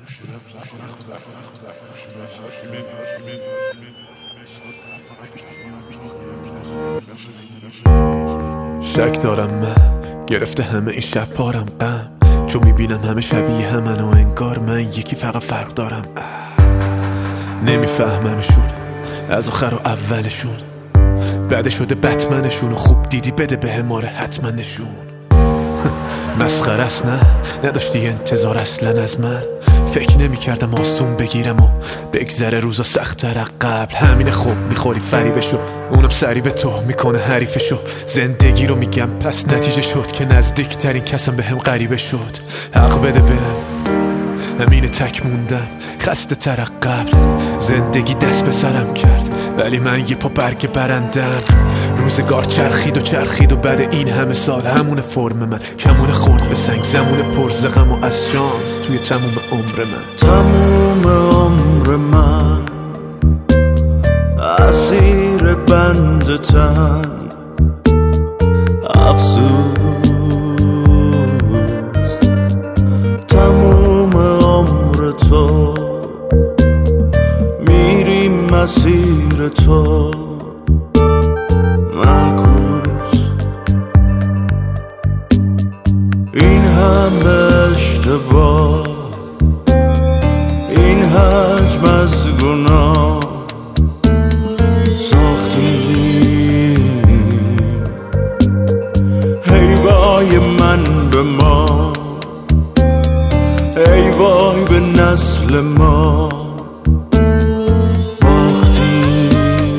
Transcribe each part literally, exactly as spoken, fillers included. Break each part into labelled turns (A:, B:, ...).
A: شک دارم من گرفته همه این شب پارم غم، چون میبینم همه شبیه همن و انگار من یکی فقط فرق دارم. نمیفهممشون از آخر و اولشون، بعد شده بتمنشون و خوب دیدی بده به ماره حتما نشون. مسخره است نه نداشتی انتظار اصلا از من، فکر نمی کردم آسون بگیرم و بگذره روزا سخت‌تر قبل. همین خوب میخوری فریبشو، اونم سری به تو میکنه حریفشو. زندگی رو میگم پس نتیجه شد که نزدیکترین کسم به هم غریبه شد. حق بده بهم همین تک موندم خسته تر قبل. زندگی دست به سرم کرد ولی من یه پا برگ برندم. روزگار چرخید و چرخید و بعد این همه سال همون فرم من کمون خورد به سنگ، زمون پرزغم و از شانس توی تموم عمر من.
B: تموم عمر من اسیر بند تن افسوس. تموم عمر تو میریم مسیر تو معکوس. این همه اشتباه، این حجم از گناه ساختیم. ای وای من به ما، ای وای به نسل ما باختیم.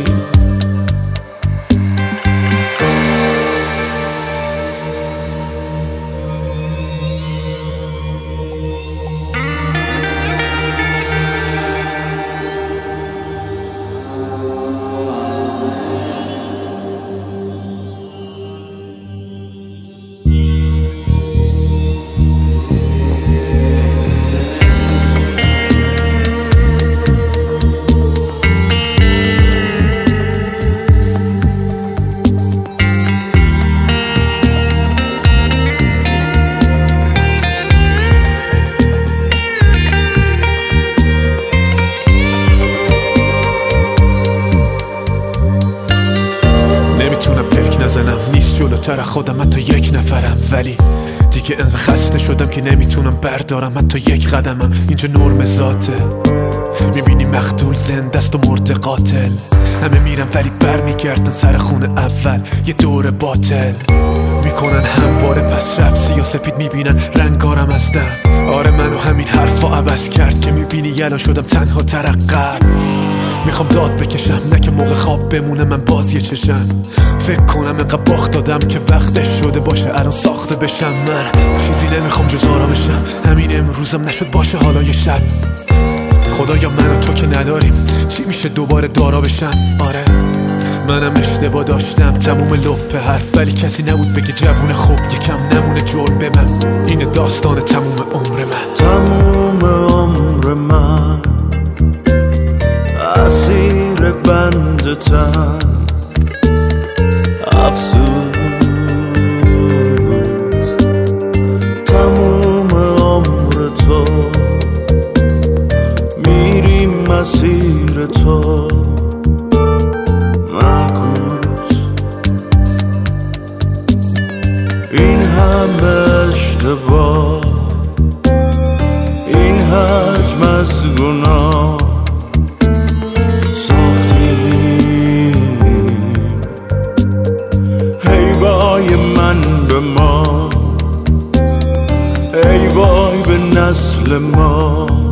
A: نزنم نیست جلوتر خودم حتی یک نفرم، ولی دیگه انقدر خسته شدم که نمیتونم بردارم حتی یک قدمم. اینجا نرم ذاته، میبینی مقتول زنده است و مرده قاتل. همه میرن ولی بر میگردن سر خونه اول، یه دور باطل میکنن همواره پس رفت سیاسفید میبینن رنگارم از دم. آره منو همین حرفا عوض کرد که میبینی یلا شدم تنها ترقب. میخوام داد بکشم نه که موقع خواب بمونه من باز یه چشم. فکر کنم انقدر باخت دادم که وقتش شده باشه الان ساخته بشم. من چیزی نمیخوام جز آرامشم، همین امروزم نشد باشه حالا یه شب. خدایا من و تو که نداریم چی میشه دوباره دارا بشم. آره منم اشتباه داشتم تموم لپ حرف، ولی کسی نبود بگه جوون خوب یکم نمونه جرم به من. این داستان تموم عمر من.
B: تموم عمر من اسیر بند تن افسوس. تموم عمر تو میریم مسیر تو معکوس. این همه اشتباه، این حجم از گناه ساختیم. ای وای من به ما، ای وای به نسل ما